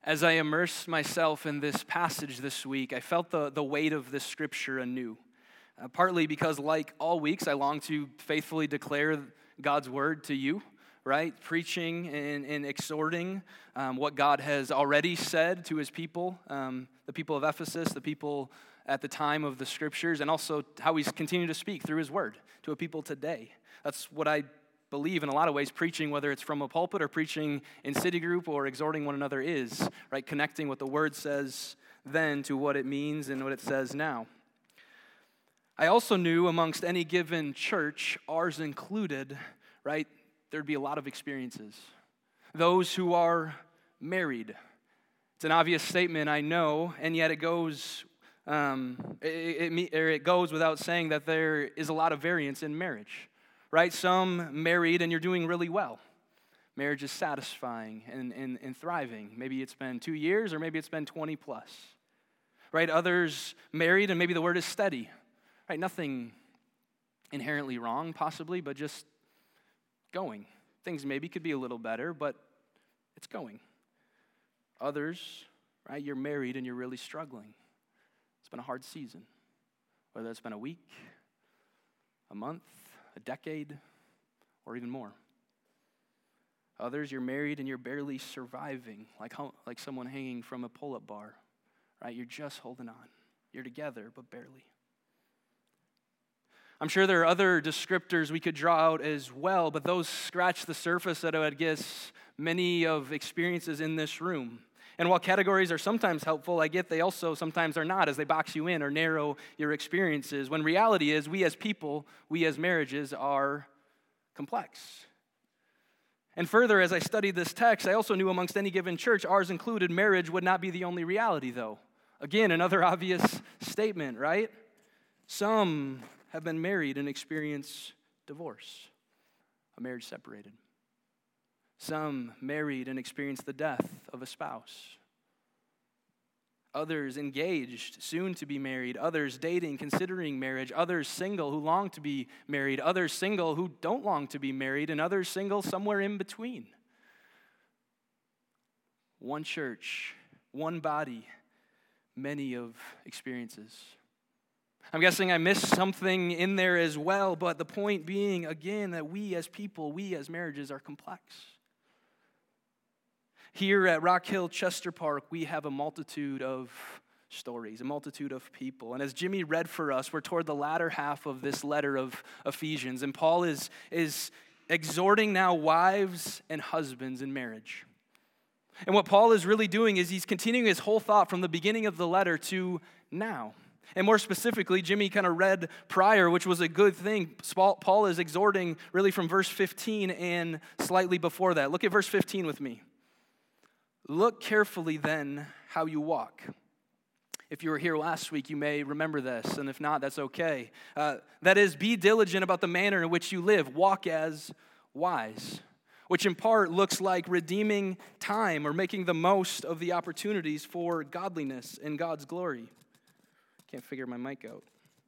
As I immerse myself in this passage this week, I felt the weight of this scripture anew. Partly because, like all weeks, I long to faithfully declare God's word to you, right? Preaching and exhorting what God has already said to his people, the people of Ephesus, the people at the time of the scriptures, and also how he's continued to speak through his word to a people today. That's what I believe in a lot of ways preaching, whether it's from a pulpit or preaching in city group or exhorting one another is, right? Connecting what the word says then to what it means and what it says now. I also knew amongst any given church, ours included, right, there'd be a lot of experiences. Those who are married. It's an obvious statement, I know, and yet it goes without saying that there is a lot of variance in marriage. Right? Some married and you're doing really well. Marriage is satisfying and thriving. Maybe it's been 2 years or maybe it's been 20 plus. Right? Others married and maybe the word is steady. Right? Nothing inherently wrong possibly, but just going. Things maybe could be a little better, but it's going. Others, right? You're married and you're really struggling. It's been a hard season. Whether it's been a week, a month, a decade, or even more. Others, you're married and you're barely surviving, like someone hanging from a pull-up bar, right? You're just holding on. You're together, but barely. I'm sure there are other descriptors we could draw out as well, but those scratch the surface that I would guess many of experiences in this room. And while categories are sometimes helpful, I get they also sometimes are not, as they box you in or narrow your experiences, when reality is we as people, we as marriages are complex. And further, as I studied this text, I also knew amongst any given church, ours included, marriage would not be the only reality, though. Again, another obvious statement, right? Some have been married and experienced divorce, a marriage separated. Some married and experienced the death of a spouse. Others engaged, soon to be married. Others dating, considering marriage. Others single who long to be married. Others single who don't long to be married. And others single somewhere in between. One church, one body, many of experiences. I'm guessing I missed something in there as well, but the point being, again, that we as people, we as marriages are complex. Here at Rock Hill Chester Park, we have a multitude of stories, a multitude of people. And as Jimmy read for us, we're toward the latter half of this letter of Ephesians. And Paul is exhorting now wives and husbands in marriage. And what Paul is really doing is he's continuing his whole thought from the beginning of the letter to now. And more specifically, Jimmy kind of read prior, which was a good thing. Paul is exhorting really from verse 15 and slightly before that. Look at verse 15 with me. Look carefully then how you walk. If you were here last week, you may remember this, and if not, that's okay. That is, be diligent about the manner in which you live. Walk as wise, which in part looks like redeeming time or making the most of the opportunities for godliness and God's glory. Can't figure my mic out.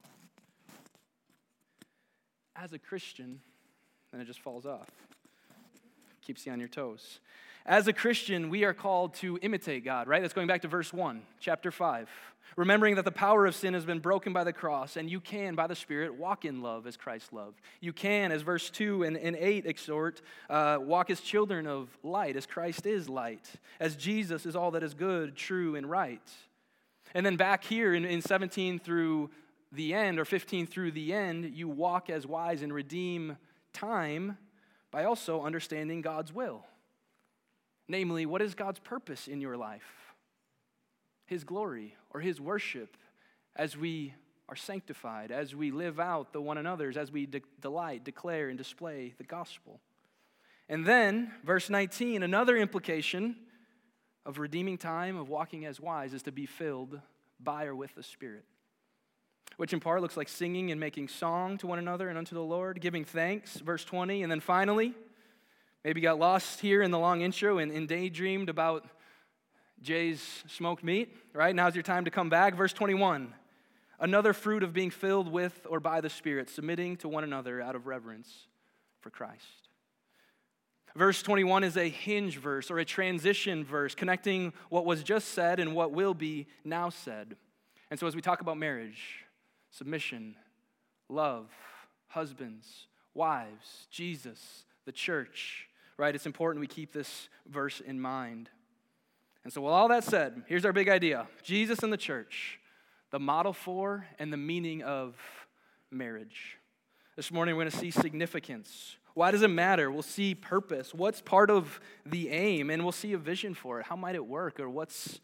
As a Christian, then it just falls off. Keeps you on your toes. As a Christian, we are called to imitate God, right? That's going back to verse 1, chapter 5. Remembering that the power of sin has been broken by the cross, and you can, by the Spirit, walk in love as Christ loved. You can, as verse 2 and 8 exhort, walk as children of light, as Christ is light, as Jesus is all that is good, true, and right. And then back here in 17 through the end, or 15 through the end, you walk as wise and redeem time by also understanding God's will. Namely, what is God's purpose in your life? His glory or His worship as we are sanctified, as we live out the one another's, as we delight, declare, and display the gospel. And then, verse 19, another implication of redeeming time, of walking as wise, is to be filled by or with the Spirit, which in part looks like singing and making song to one another and unto the Lord, giving thanks, verse 20. And then finally, maybe got lost here in the long intro and daydreamed about Jay's smoked meat, right? Now's your time to come back. Verse 21, another fruit of being filled with or by the Spirit, submitting to one another out of reverence for Christ. Verse 21 is a hinge verse or a transition verse, connecting what was just said and what will be now said. And so as we talk about marriage, submission, love, husbands, wives, Jesus, the church, right? It's important we keep this verse in mind. And so with all that said, here's our big idea. Jesus and the church, the model for and the meaning of marriage. This morning we're going to see significance. Why does it matter? We'll see purpose. What's part of the aim? And we'll see a vision for it. How might it work? Or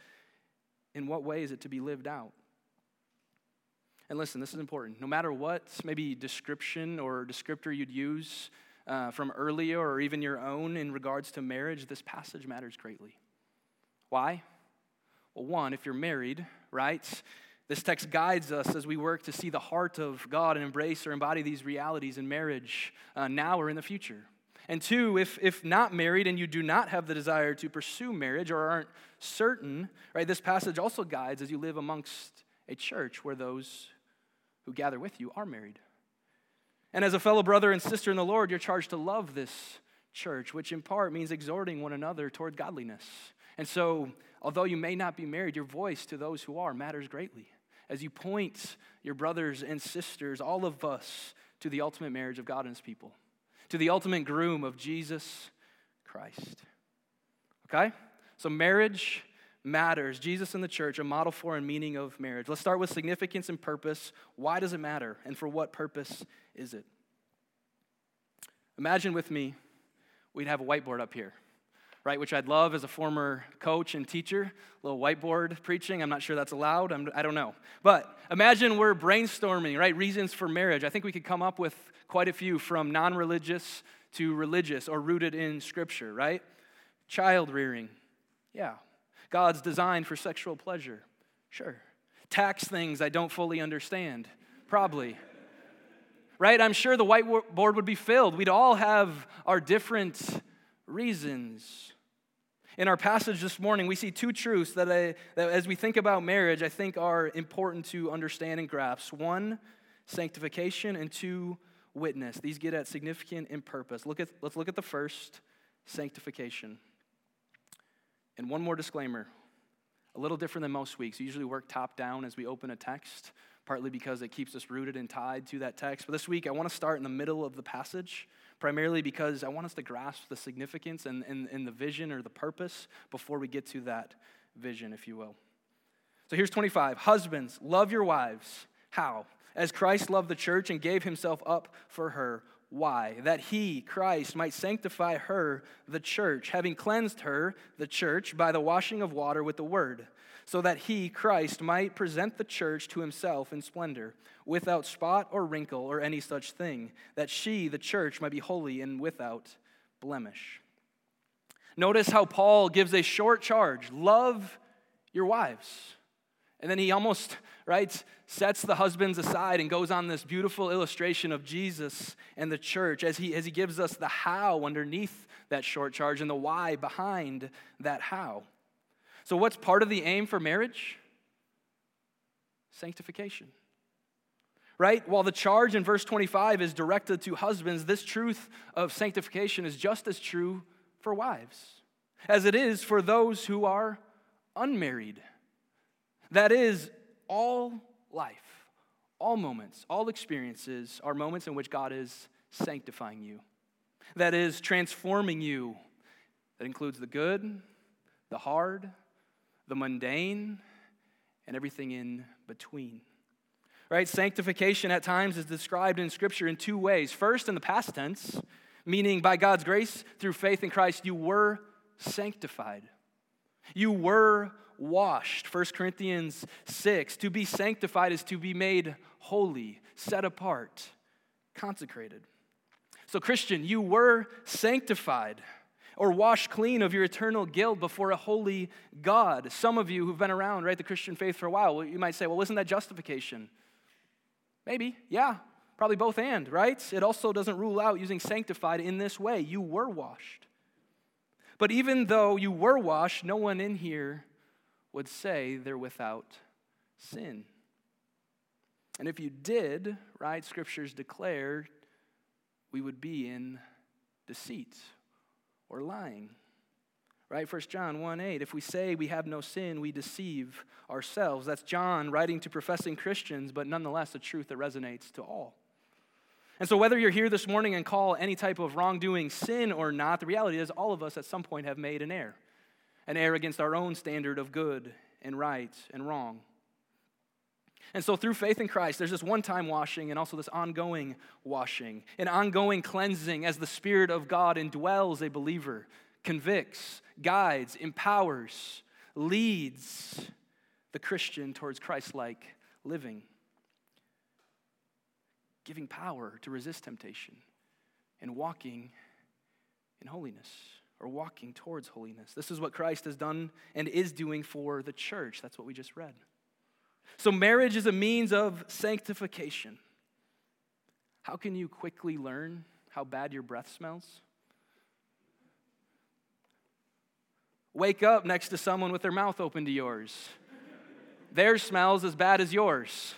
in what way is it to be lived out? And listen, this is important. No matter what maybe description or descriptor you'd use from earlier or even your own in regards to marriage, this passage matters greatly. Why? Well, one, if you're married, right? This text guides us as we work to see the heart of God and embrace or embody these realities in marriage now or in the future. And two, if not married and you do not have the desire to pursue marriage or aren't certain, right, this passage also guides as you live amongst a church where those who gather with you are married. And as a fellow brother and sister in the Lord, you're charged to love this church, which in part means exhorting one another toward godliness. And so, although you may not be married, your voice to those who are matters greatly. As you point your brothers and sisters, all of us, to the ultimate marriage of God and his people, to the ultimate groom of Jesus Christ. Okay? So marriage matters. Jesus and the church, a model for and meaning of marriage. Let's start with significance and purpose. Why does it matter? And for what purpose is it? Imagine with me, we'd have a whiteboard up here. Right, which I'd love as a former coach and teacher, a little whiteboard preaching. I'm not sure that's allowed. I don't know. But imagine we're brainstorming, right, reasons for marriage. I think we could come up with quite a few from non-religious to religious or rooted in Scripture, right? Child rearing, yeah. God's design for sexual pleasure, sure. Tax things I don't fully understand, probably. Right, I'm sure the whiteboard would be filled. We'd all have our different reasons. In our passage this morning, we see two truths that as we think about marriage, I think are important to understand and grasp. One, sanctification, and two, witness. These get at significance and purpose. Let's look at the first, sanctification. And one more disclaimer, a little different than most weeks. We usually work top down as we open a text, partly because it keeps us rooted and tied to that text. But this week, I want to start in the middle of the passage, primarily because I want us to grasp the significance and the vision or the purpose before we get to that vision, if you will. So here's 25. Husbands, love your wives. How? As Christ loved the church and gave himself up for her. Why? That he, Christ, might sanctify her, the church, having cleansed her, the church, by the washing of water with the word, so that he, Christ, might present the church to himself in splendor, without spot or wrinkle or any such thing, that she, the church, might be holy and without blemish. Notice how Paul gives a short charge, love your wives. And then he almost, right, sets the husbands aside and goes on this beautiful illustration of Jesus and the church as he gives us the how underneath that short charge and the why behind that how. So what's part of the aim for marriage? Sanctification. Right? While the charge in verse 25 is directed to husbands, this truth of sanctification is just as true for wives, as it is for those who are unmarried. That is, all life, all moments, all experiences are moments in which God is sanctifying you. That is, transforming you. That includes the good, the hard, the mundane, and everything in between. Right? Sanctification at times is described in Scripture in two ways. First, in the past tense, meaning by God's grace through faith in Christ, you were sanctified. You were washed. 1 Corinthians 6, to be sanctified is to be made holy, set apart, consecrated. So Christian, you were sanctified or washed clean of your eternal guilt before a holy God. Some of you who've been around, right, the Christian faith for a while, you might say, well, isn't that justification? Maybe, yeah, probably both and, right? It also doesn't rule out using sanctified in this way. You were washed. But even though you were washed, no one in here would say they're without sin. And if you did, right, Scriptures declare we would be in deceit or lying. Right? 1 John 1:8, if we say we have no sin, we deceive ourselves. That's John writing to professing Christians, but nonetheless a truth that resonates to all. And so whether you're here this morning and call any type of wrongdoing sin or not, the reality is all of us at some point have made an error against our own standard of good and right and wrong. And so through faith in Christ, there's this one-time washing and also this ongoing washing, an ongoing cleansing as the Spirit of God indwells a believer, convicts, guides, empowers, leads the Christian towards Christ-like living, giving power to resist temptation and walking in holiness or walking towards holiness. This is what Christ has done and is doing for the church. That's what we just read. So marriage is a means of sanctification. How can you quickly learn how bad your breath smells? Wake up next to someone with their mouth open to yours. Theirs smells as bad as yours.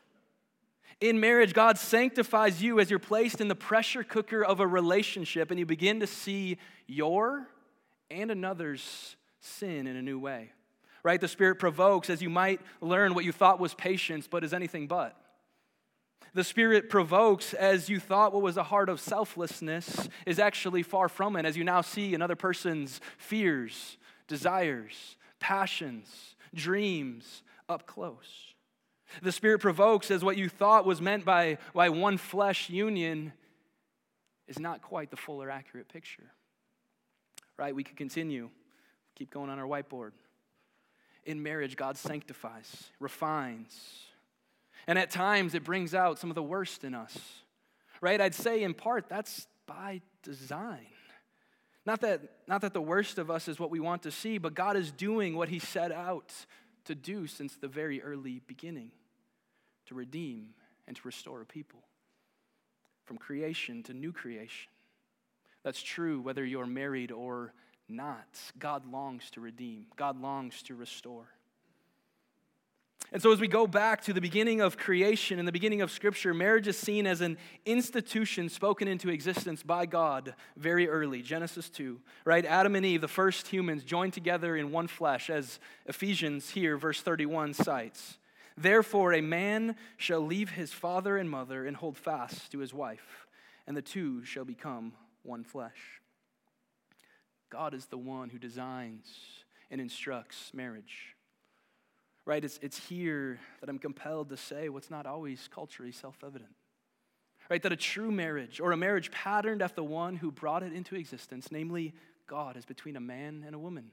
In marriage, God sanctifies you as you're placed in the pressure cooker of a relationship and you begin to see your and another's sin in a new way. Right? The Spirit provokes as you might learn what you thought was patience, but is anything but. The Spirit provokes as you thought what was a heart of selflessness is actually far from it, as you now see another person's fears, desires, passions, dreams up close. The Spirit provokes as what you thought was meant by one flesh union is not quite the full or accurate picture. Right? We could continue. Keep going on our whiteboard. In marriage, God sanctifies, refines, and at times it brings out some of the worst in us, right? I'd say in part that's by design. Not that the worst of us is what we want to see, but God is doing what he set out to do since the very early beginning, to redeem and to restore a people from creation to new creation. That's true whether you're married or not. God longs to redeem. God longs to restore. And so as we go back to the beginning of creation and the beginning of Scripture, marriage is seen as an institution spoken into existence by God very early, Genesis 2, right? Adam and Eve, the first humans, joined together in one flesh, as Ephesians here, verse 31, cites. Therefore, a man shall leave his father and mother and hold fast to his wife, and the two shall become one flesh. God is the one who designs and instructs marriage. Right? It's here that I'm compelled to say what's not always culturally self-evident. Right? That a true marriage, or a marriage patterned after the one who brought it into existence, namely God, is between a man and a woman.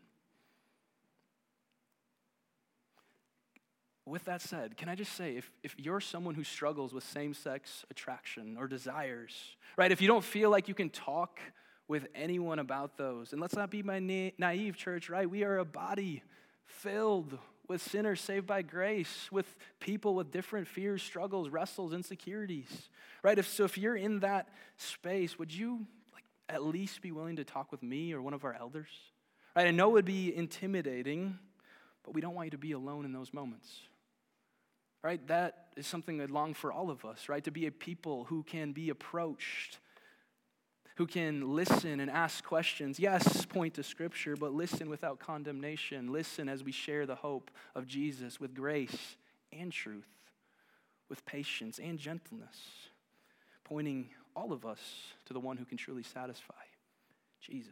With that said, can I just say, if you're someone who struggles with same-sex attraction or desires, right? If you don't feel like you can talk with anyone about those, and let's not be naive, church, right? We are a body filled with sinners saved by grace, with people with different fears, struggles, wrestles, insecurities, right? If you're in that space, would you at least be willing to talk with me or one of our elders? Right? I know it would be intimidating, but we don't want you to be alone in those moments. Right? That is something I long for all of us, right? To be a people who can be approached, who can listen and ask questions. Yes, point to Scripture, but listen without condemnation. Listen as we share the hope of Jesus with grace and truth, with patience and gentleness, pointing all of us to the one who can truly satisfy, Jesus.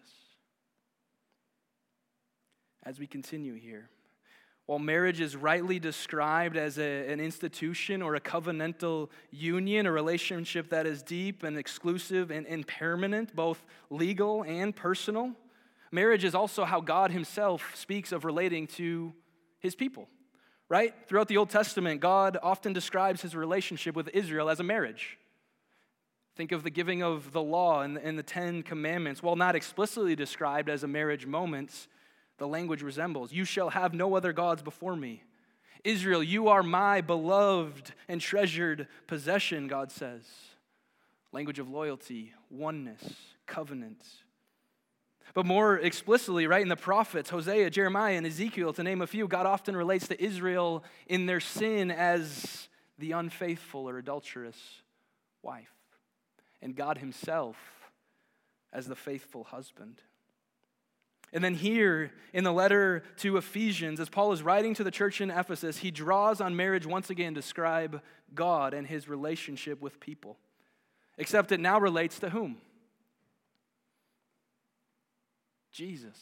As we continue here, while marriage is rightly described as an institution or a covenantal union, a relationship that is deep and exclusive and permanent, both legal and personal, marriage is also how God himself speaks of relating to his people, right? Throughout the Old Testament, God often describes his relationship with Israel as a marriage. Think of the giving of the law and the 10 Commandments. While not explicitly described as a marriage moment, the language resembles. You shall have no other gods before me. Israel, you are my beloved and treasured possession, God says. Language of loyalty, oneness, covenant. But more explicitly, right, in the prophets, Hosea, Jeremiah, and Ezekiel, to name a few, God often relates to Israel in their sin as the unfaithful or adulterous wife, and God himself as the faithful husband. And then here in the letter to Ephesians, as Paul is writing to the church in Ephesus, he draws on marriage once again to describe God and his relationship with people. Except it now relates to whom? Jesus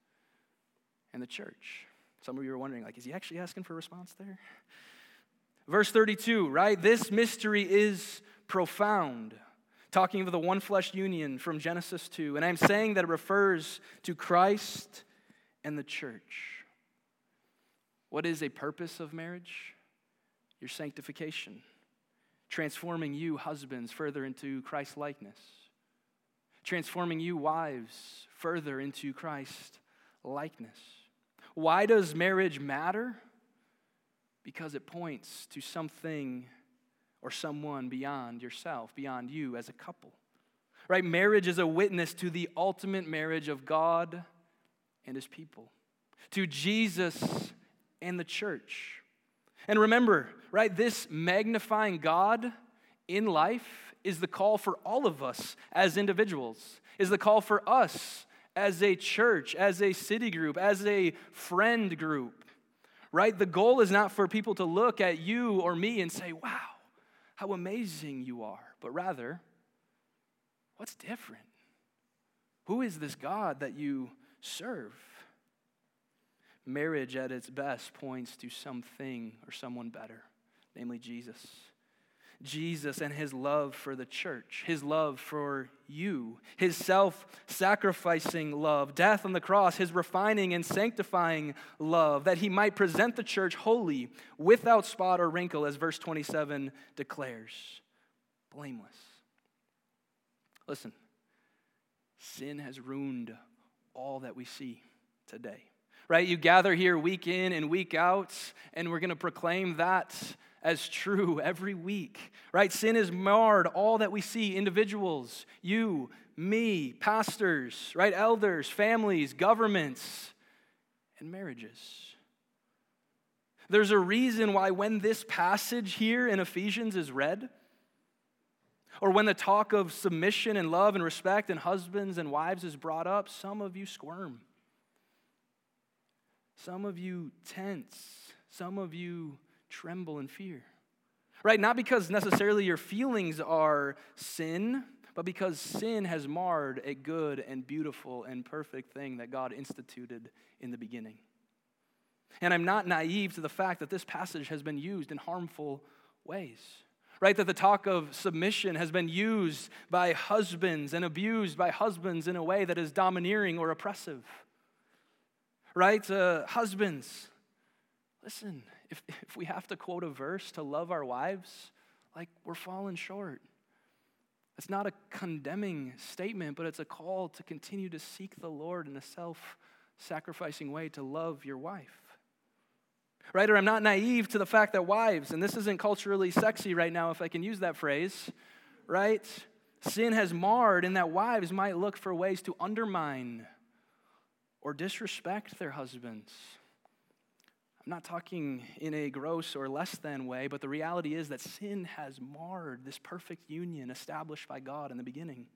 and the church. Some of you are wondering, is he actually asking for a response there? Verse 32, right? This mystery is profound. Talking of the one flesh union from Genesis 2. And I'm saying that it refers to Christ and the church. What is a purpose of marriage? Your sanctification. Transforming you, husbands, further into Christ's likeness. Transforming you, wives, further into Christ's likeness. Why does marriage matter? Because it points to something or someone beyond yourself, beyond you as a couple. Right? Marriage is a witness to the ultimate marriage of God and his people. To Jesus and the church. And remember, right, this magnifying God in life is the call for all of us as individuals, is the call for us as a church, as a city group, as a friend group, right? The goal is not for people to look at you or me and say, wow, how amazing you are, but rather, what's different? Who is this God that you serve? Marriage at its best points to something or someone better, namely Jesus. Jesus and his love for the church, his love for you, his self-sacrificing love, death on the cross, his refining and sanctifying love, that he might present the church holy, without spot or wrinkle, as verse 27 declares, blameless. Listen, sin has ruined all that we see today. Right? You gather here week in and week out, and we're going to proclaim that as true every week. Right? Sin has marred all that we see, individuals, you, me, pastors, right? Elders, families, governments, and marriages. There's a reason why when this passage here in Ephesians is read, or when the talk of submission and love and respect and husbands and wives is brought up, some of you squirm. Some of you tense. Some of you tremble in fear. Right? Not because necessarily your feelings are sin, but because sin has marred a good and beautiful and perfect thing that God instituted in the beginning. And I'm not naive to the fact that this passage has been used in harmful ways. Right? That the talk of submission has been used by husbands and abused by husbands in a way that is domineering or oppressive. Right? Husbands, listen, if we have to quote a verse to love our wives, we're falling short. It's not a condemning statement, but it's a call to continue to seek the Lord in a self-sacrificing way to love your wife. Right? Or I'm not naive to the fact that wives, and this isn't culturally sexy right now if I can use that phrase, right? Sin has marred in that wives might look for ways to undermine or disrespect their husbands. I'm not talking in a gross or less than way, but the reality is that sin has marred this perfect union established by God in the beginning.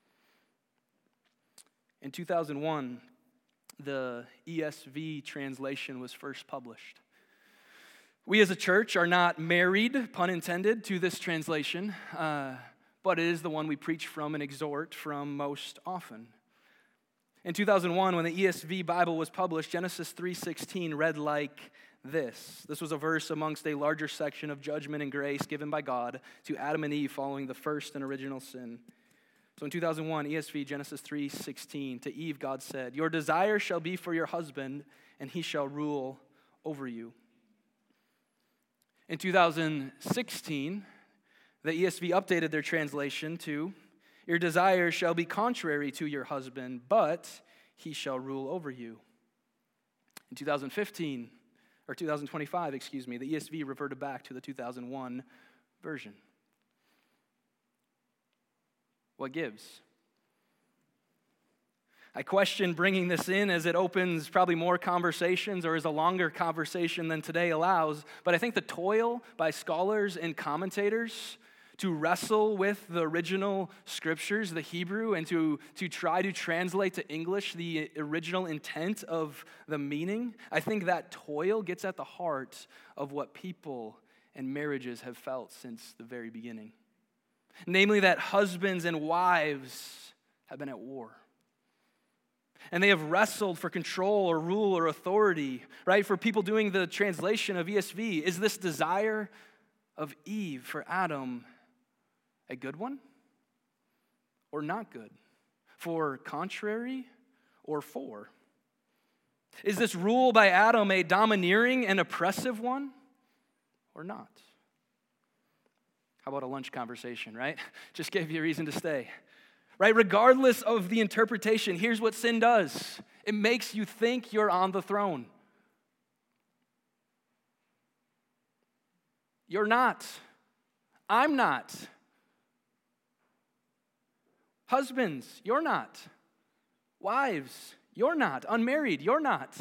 In 2001, the ESV translation was first published. We as a church are not married, pun intended, to this translation, but it is the one we preach from and exhort from most often. In 2001, when the ESV Bible was published, Genesis 3:16 read like this. This was a verse amongst a larger section of judgment and grace given by God to Adam and Eve following the first and original sin. So in 2001, ESV, Genesis 3:16, to Eve, God said, "Your desire shall be for your husband, and he shall rule over you." In 2016, the ESV updated their translation to, "Your desire shall be contrary to your husband, but he shall rule over you." In 2025, the ESV reverted back to the 2001 version. What gives? I question bringing this in as it opens probably more conversations or is a longer conversation than today allows, but I think the toil by scholars and commentators to wrestle with the original scriptures, the Hebrew, and to try to translate to English the original intent of the meaning, I think that toil gets at the heart of what people and marriages have felt since the very beginning. Namely, that husbands and wives have been at war. And they have wrestled for control or rule or authority, right? For people doing the translation of ESV, is this desire of Eve for Adam a good one or not good? For contrary or for? Is this rule by Adam a domineering and oppressive one or not? How about a lunch conversation, right? Just gave you a reason to stay. Right? Regardless of the interpretation, here's what sin does. It makes you think you're on the throne. You're not. I'm not. Husbands, you're not. Wives, you're not. Unmarried, you're not.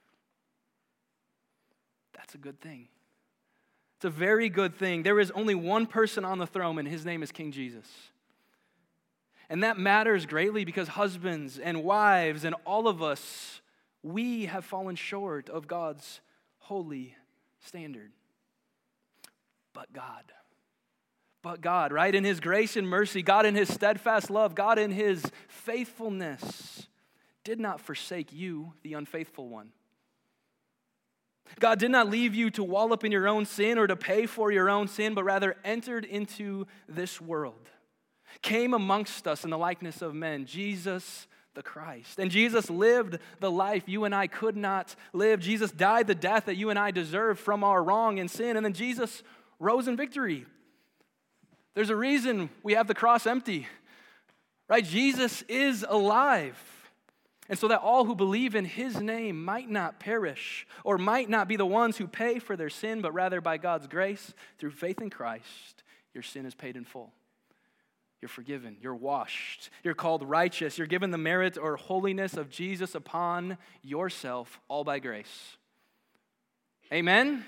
That's a good thing. It's a very good thing. There is only one person on the throne, and his name is King Jesus. And that matters greatly because husbands and wives and all of us, we have fallen short of God's holy standard. But God, right? In his grace and mercy, God in his steadfast love, God in his faithfulness, did not forsake you, the unfaithful one. God did not leave you to wall up in your own sin or to pay for your own sin, but rather entered into this world, came amongst us in the likeness of men, Jesus the Christ. And Jesus lived the life you and I could not live. Jesus died the death that you and I deserve from our wrong and sin. And then Jesus rose in victory. There's a reason we have the cross empty, right? Jesus is alive. And so that all who believe in his name might not perish or might not be the ones who pay for their sin, but rather by God's grace, through faith in Christ, your sin is paid in full. You're forgiven. You're washed. You're called righteous. You're given the merit or holiness of Jesus upon yourself, all by grace. Amen?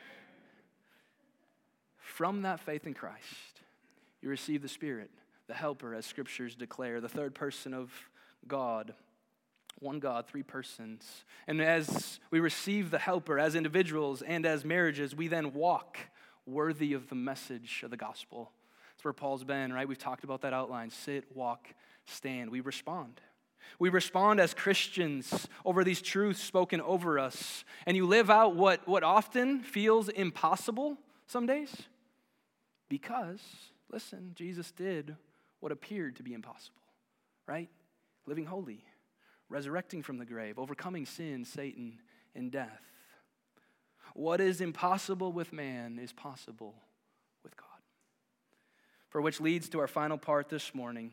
From that faith in Christ, you receive the Spirit, the Helper, as Scriptures declare, the third person of God. One God, three persons. And as we receive the Helper as individuals and as marriages, we then walk worthy of the message of the gospel. That's where Paul's been, right? We've talked about that outline. Sit, walk, stand. We respond. We respond as Christians over these truths spoken over us. And you live out what often feels impossible some days. Because, listen, Jesus did what appeared to be impossible, right? Living holy, resurrecting from the grave, overcoming sin, Satan, and death. What is impossible with man is possible with God. For which leads to our final part this morning.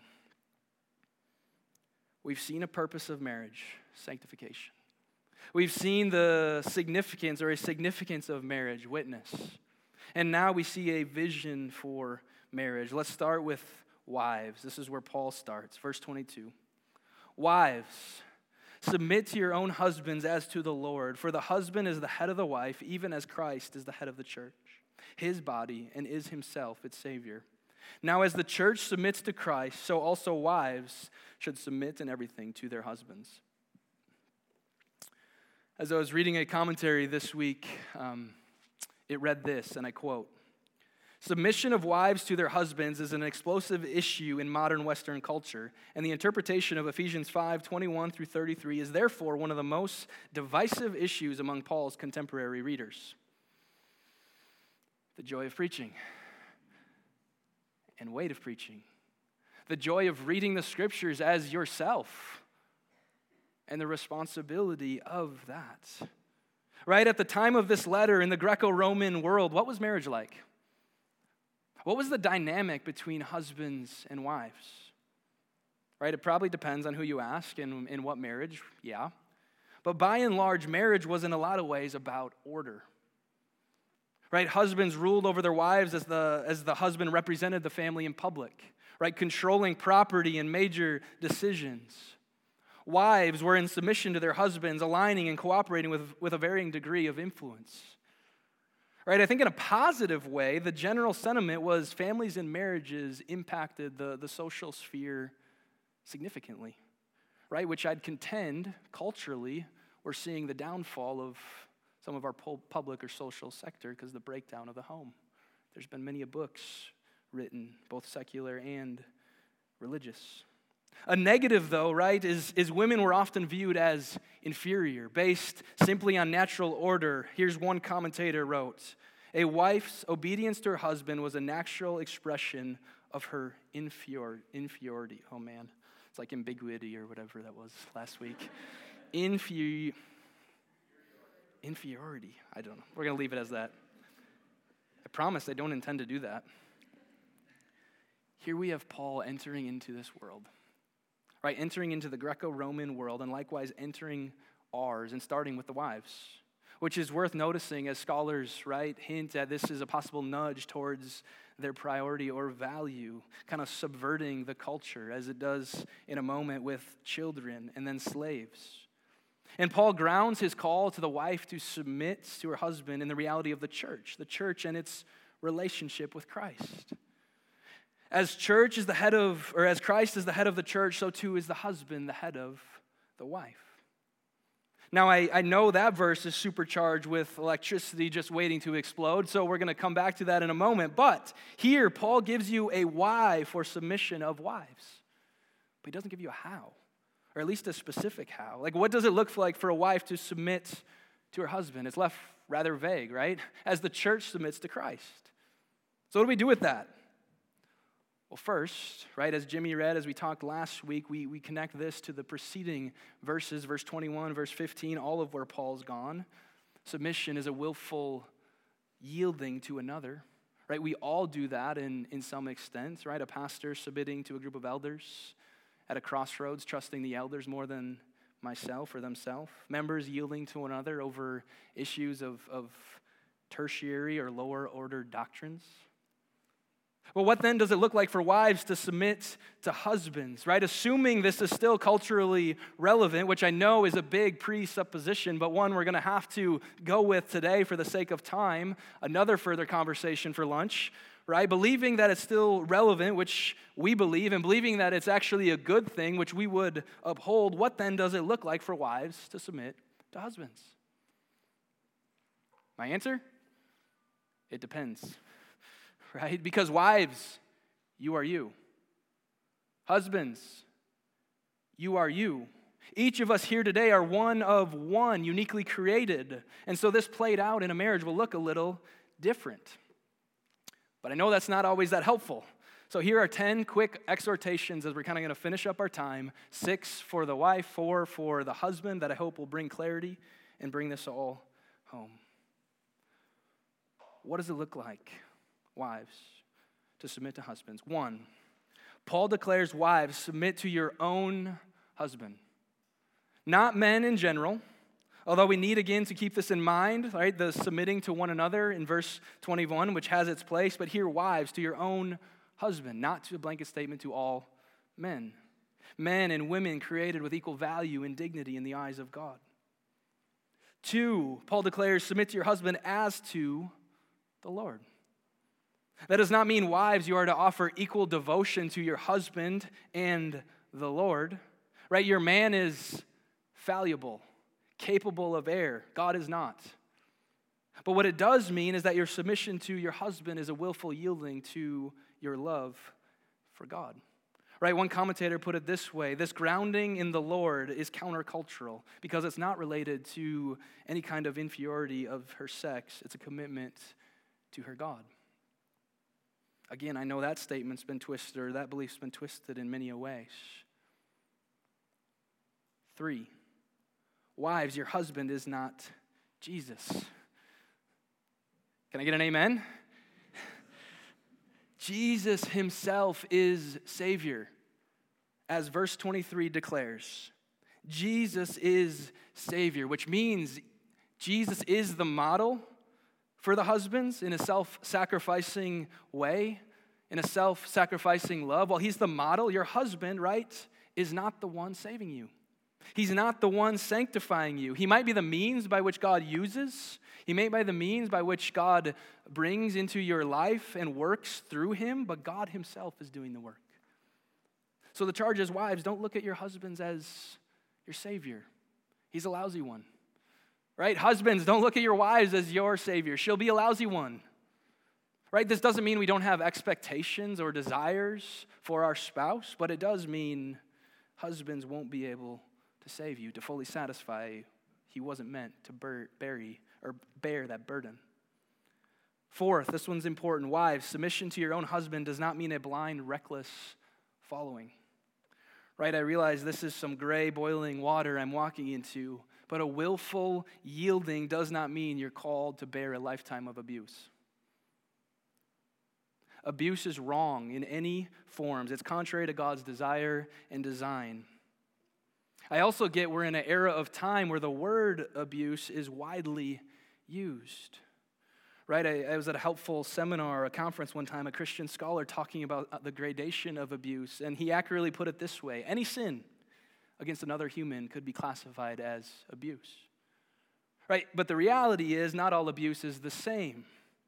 We've seen a purpose of marriage, sanctification. We've seen the significance or a significance of marriage, witness. And now we see a vision for marriage. Let's start with wives. This is where Paul starts. Verse 22. Wives, submit to your own husbands as to the Lord, for the husband is the head of the wife, even as Christ is the head of the church, his body, and is himself its Savior. Now as the church submits to Christ, so also wives should submit in everything to their husbands. As I was reading a commentary this week, it read this, and I quote, "Submission of wives to their husbands is an explosive issue in modern Western culture, and the interpretation of Ephesians 5:21 through 33 is therefore one of the most divisive issues among Paul's contemporary readers." The joy of preaching and weight of preaching. The joy of reading the scriptures as yourself and the responsibility of that. Right at the time of this letter in the Greco-Roman world, what was marriage like? What was the dynamic between husbands and wives? Right, it probably depends on who you ask and in what marriage, yeah. But by and large, marriage was in a lot of ways about order. Right, husbands ruled over their wives as the husband represented the family in public, right, controlling property and major decisions. Wives were in submission to their husbands, aligning and cooperating with a varying degree of influence. right? I think in a positive way, the general sentiment was families and marriages impacted the social sphere significantly, right? Which I'd contend, culturally, we're seeing the downfall of some of our public or social sector because of the breakdown of the home. There's been many books written, both secular and religious. A negative, though, right, is women were often viewed as inferior, based simply on natural order. Here's one commentator wrote, "A wife's obedience to her husband was a natural expression of her inferiority." Oh, man. It's like ambiguity or whatever that was last week. Inferiority. I don't know. We're going to leave it as that. I promise I don't intend to do that. Here we have Paul entering into this world. Right, entering into the Greco-Roman world and likewise entering ours and starting with the wives, which is worth noticing as scholars, right, hint at this is a possible nudge towards their priority or value, kind of subverting the culture as it does in a moment with children and then slaves. And Paul grounds his call to the wife to submit to her husband in the reality of the church and its relationship with Christ. As church is the head of, or as Christ is the head of the church, so too is the husband the head of the wife. Now, I know that verse is supercharged with electricity just waiting to explode, so we're going to come back to that in a moment. But here, Paul gives you a why for submission of wives. But he doesn't give you a how, or at least a specific how. Like, what does it look like for a wife to submit to her husband? It's left rather vague, right? As the church submits to Christ. So what do we do with that? Well, first, right, as Jimmy read, as we talked last week, we connect this to the preceding verses, verse 21, verse 15, all of where Paul's gone. Submission is a willful yielding to another, right? We all do that in some extent, right? A pastor submitting to a group of elders at a crossroads, trusting the elders more than myself or themselves. Members yielding to one another over issues of tertiary or lower order doctrines. Well, what then does it look like for wives to submit to husbands, right? Assuming this is still culturally relevant, which I know is a big presupposition, but one we're going to have to go with today for the sake of time. Another further conversation for lunch, right? Believing that it's still relevant, which we believe, and believing that it's actually a good thing, which we would uphold. What then does it look like for wives to submit to husbands? My answer? It depends. Right? Because wives, you are you. Husbands, you are you. Each of us here today are one of one, uniquely created. And so this played out in a marriage will look a little different. But I know that's not always that helpful. So here are 10 quick exhortations as we're kind of going to finish up our time. 6 for the wife, 4 for the husband that I hope will bring clarity and bring this all home. What does it look like, wives, to submit to husbands? 1, Paul declares, wives, submit to your own husband. Not men in general, although we need again to keep this in mind, right? The submitting to one another in verse 21, which has its place, but here, wives, to your own husband, not to a blanket statement to all men. Men and women created with equal value and dignity in the eyes of God. 2, Paul declares, submit to your husband as to the Lord. That does not mean, wives, you are to offer equal devotion to your husband and the Lord, right? Your man is fallible, capable of error. God is not. But what it does mean is that your submission to your husband is a willful yielding to your love for God. Right? One commentator put it this way: this grounding in the Lord is countercultural because it's not related to any kind of inferiority of her sex. It's a commitment to her God. Again, I know that statement's been twisted, or that belief's been twisted in many ways. 3, wives, your husband is not Jesus. Can I get an amen? Jesus himself is Savior, as verse 23 declares. Jesus is Savior, which means Jesus is the model for the husbands in a self-sacrificing way, in a self-sacrificing love. While he's the model, your husband, right, is not the one saving you. He's not the one sanctifying you. He might be the means by which God uses. He may be the means by which God brings into your life and works through him, but God himself is doing the work. So the charge is, wives, don't look at your husbands as your savior. He's a lousy one. Right? Husbands, don't look at your wives as your savior. She'll be a lousy one. Right? This doesn't mean we don't have expectations or desires for our spouse, but it does mean husbands won't be able to save you, to fully satisfy you. He wasn't meant to bear that burden. Fourth, this one's important. Wives, submission to your own husband does not mean a blind, reckless following. Right? I realize this is some gray, boiling water I'm walking into, but a willful yielding does not mean you're called to bear a lifetime of abuse. Abuse is wrong in any forms. It's contrary to God's desire and design. I also get we're in an era of time where the word abuse is widely used. Right? I was at a helpful seminar, a conference one time, a Christian scholar talking about the gradation of abuse, and he accurately put it this way: any sin against another human could be classified as abuse. Right? But the reality is not all abuse is the same.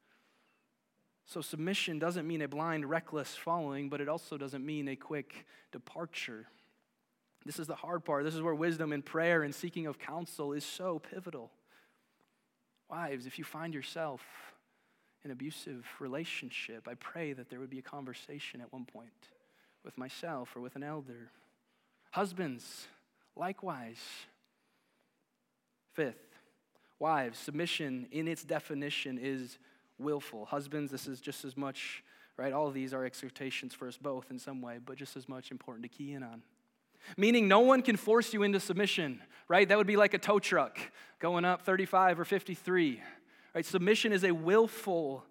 So submission doesn't mean a blind, reckless following, but it also doesn't mean a quick departure. This is the hard part. This is where wisdom and prayer and seeking of counsel is so pivotal. Wives, if you find yourself in an abusive relationship, I pray that there would be a conversation at one point with myself or with an elder. Husbands, likewise. Fifth, wives, submission in its definition is willful. Husbands, this is just as much, right? All of these are exhortations for us both in some way, but just as much important to key in on. Meaning no one can force you into submission, right? That would be like a tow truck going up 35 or 53, right? Submission is a willful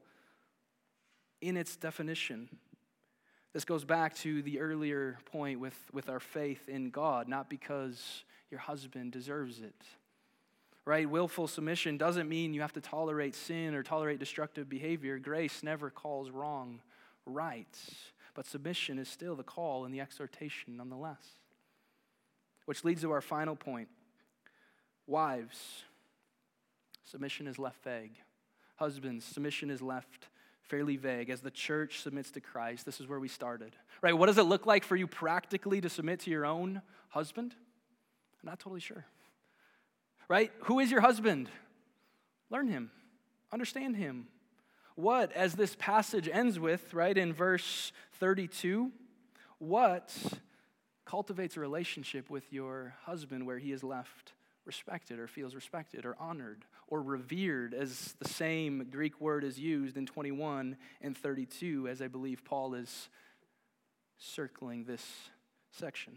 in its definition. This goes back to the earlier point with our faith in God, not because your husband deserves it. Right? Willful submission doesn't mean you have to tolerate sin or tolerate destructive behavior. Grace never calls wrong right. But submission is still the call and the exhortation nonetheless. Which leads to our final point. Wives, submission is left vague. Husbands, submission is left fairly vague. As the church submits to Christ, this is where we started. Right? What does it look like for you practically to submit to your own husband? I'm not totally sure. Right? Who is your husband? Learn him. Understand him. What, as this passage ends with, right, in verse 32, what cultivates a relationship with your husband where he is left respected or feels respected or honored or revered, as the same Greek word is used in 21 and 32, as I believe Paul is circling this section.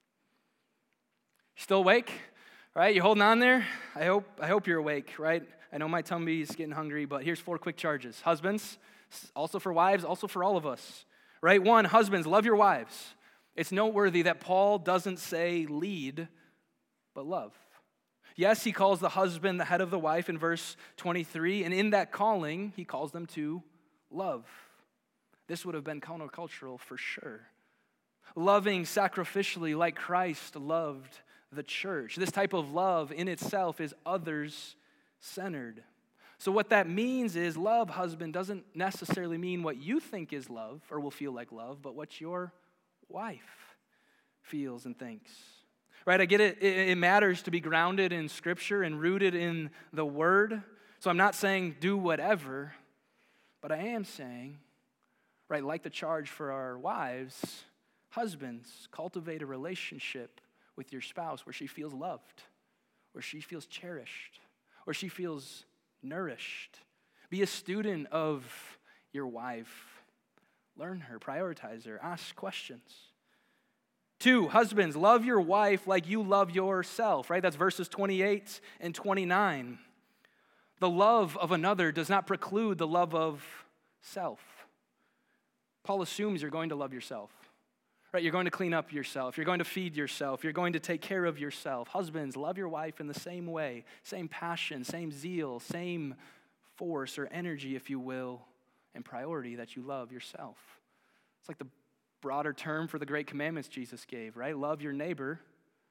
Still awake? Right, you holding on there? I hope you're awake, right? I know my tummy is getting hungry, but here's 4 quick charges. Husbands, also for wives, also for all of us. Right? 1, husbands, love your wives. It's noteworthy that Paul doesn't say lead, but love. Yes, he calls the husband the head of the wife in verse 23, and in that calling, he calls them to love. This would have been countercultural for sure. Loving sacrificially like Christ loved the church. This type of love in itself is others-centered. So what that means is love, husband, doesn't necessarily mean what you think is love or will feel like love, but what your wife feels and thinks. Right, I get it. It matters to be grounded in Scripture and rooted in the Word. So I'm not saying do whatever, but I am saying, right, like the charge for our wives, husbands, cultivate a relationship with your spouse where she feels loved, where she feels cherished, where she feels nourished. Be a student of your wife. Learn her, prioritize her, ask questions. 2, husbands, love your wife like you love yourself, right? That's verses 28 and 29. The love of another does not preclude the love of self. Paul assumes you're going to love yourself. Right, you're going to clean up yourself. You're going to feed yourself. You're going to take care of yourself. Husbands, love your wife in the same way, same passion, same zeal, same force or energy, if you will, and priority that you love yourself. It's like the broader term for the great commandments Jesus gave, right? Love your neighbor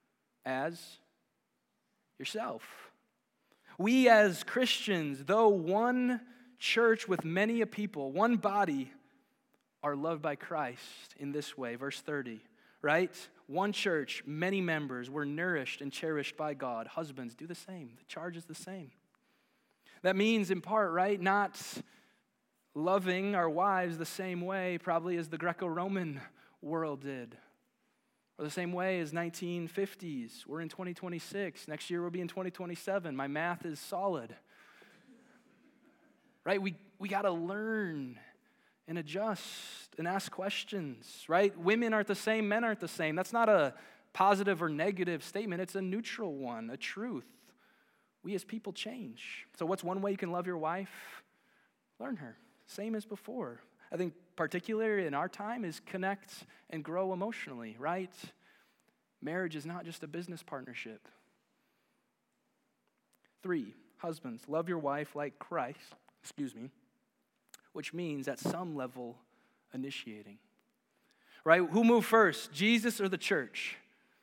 as yourself. We as Christians, though one church with many a people, one body, are loved by Christ in this way. Verse 30, right? One church, many members, we're nourished and cherished by God. Husbands, do the same. The charge is the same. That means, in part, right, not loving our wives the same way probably as the Greco-Roman world did, or the same way as 1950s. We're in 2026. Next year we'll be in 2027. My math is solid. Right? We got to learn and adjust and ask questions, right? Women aren't the same, men aren't the same. That's not a positive or negative statement. It's a neutral one, a truth. We as people change. So what's one way you can love your wife? Learn her. Same as before. I think particularly in our time is connect and grow emotionally, right? Marriage is not just a business partnership. 3, husbands, love your wife like Christ, which means at some level initiating. Right? Who moved first, Jesus or the church?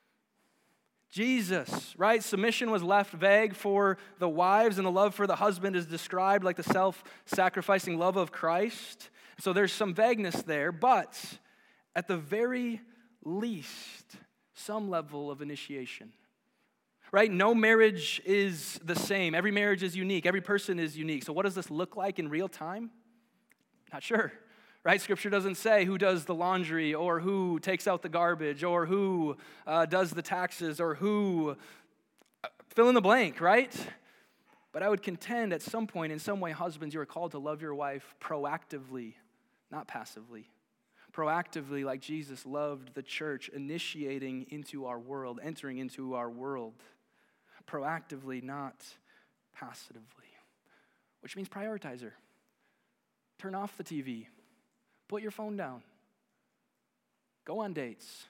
Jesus, right? Submission was left vague for the wives, and the love for the husband is described like the self-sacrificing love of Christ. So there's some vagueness there, but at the very least, some level of initiation. Right? No marriage is the same. Every marriage is unique. Every person is unique. So what does this look like in real time? Not sure. Right? Scripture doesn't say who does the laundry or who takes out the garbage or who does the taxes or who fill in the blank, right? But I would contend at some point, in some way, husbands, you are called to love your wife proactively, not passively. Proactively, like Jesus loved the church, initiating into our world, entering into our world. Proactively, not passively. Which means prioritize her. Turn off the TV. Put your phone down. Go on dates.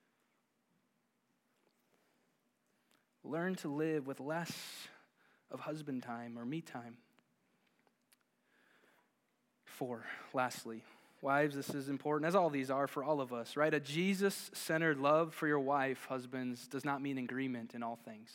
Learn to live with less of husband time or me time. 4, lastly, wives, this is important, as all these are for all of us, right? A Jesus-centered love for your wife, husbands, does not mean agreement in all things.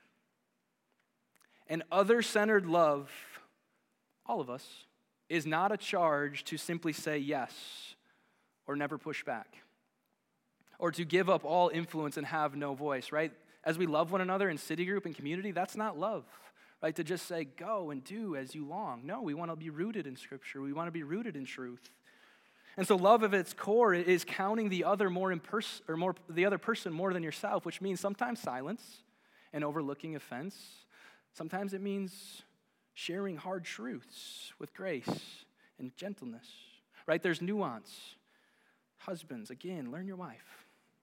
An other-centered love, all of us, is not a charge to simply say yes or never push back or to give up all influence and have no voice, right? As we love one another in city group and community, that's not love, right? To just say go and do as you long. No, we want to be rooted in Scripture. We want to be rooted in truth. And so love of its core is counting the other the other person more than yourself, which means sometimes silence and overlooking offense. Sometimes it means sharing hard truths with grace and gentleness, right? There's nuance. Husbands, again, learn your wife.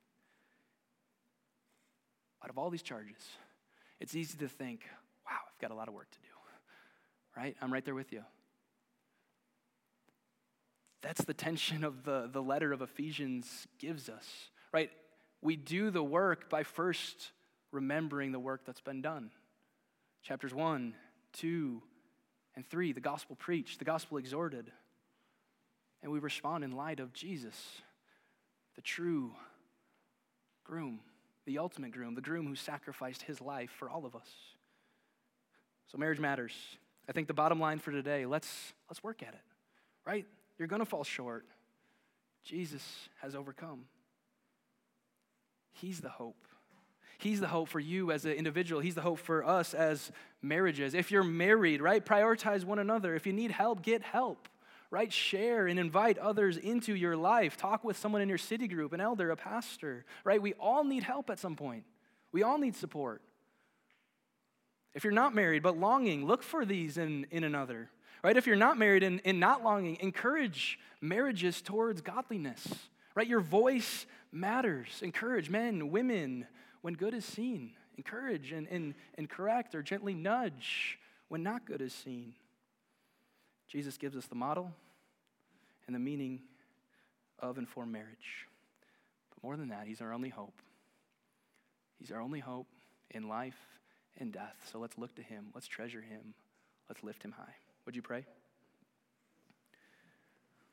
Out of all these charges, it's easy to think, wow, I've got a lot of work to do, right? I'm right there with you. That's the tension of the letter of Ephesians gives us, right? We do the work by first remembering the work that's been done. Chapters 1, 2, and 3, the gospel preached, the gospel exhorted, and we respond in light of Jesus, the true groom, the ultimate groom, the groom who sacrificed his life for all of us. So marriage matters. I think the bottom line for today, let's work at it, right? You're going to fall short. Jesus has overcome. He's the hope. He's the hope for you as an individual. He's the hope for us as marriages. If you're married, right, prioritize one another. If you need help, get help, right? Share and invite others into your life. Talk with someone in your city group, an elder, a pastor, right? We all need help at some point. We all need support. If you're not married but longing, look for these in another, right? If you're not married and not longing, encourage marriages towards godliness, right? Your voice matters. Encourage men, women, when good is seen. Encourage and correct or gently nudge when not good is seen. Jesus gives us the model and the meaning of and for marriage. But more than that, he's our only hope. He's our only hope in life and death. So let's look to him. Let's treasure him. Let's lift him high. Would you pray?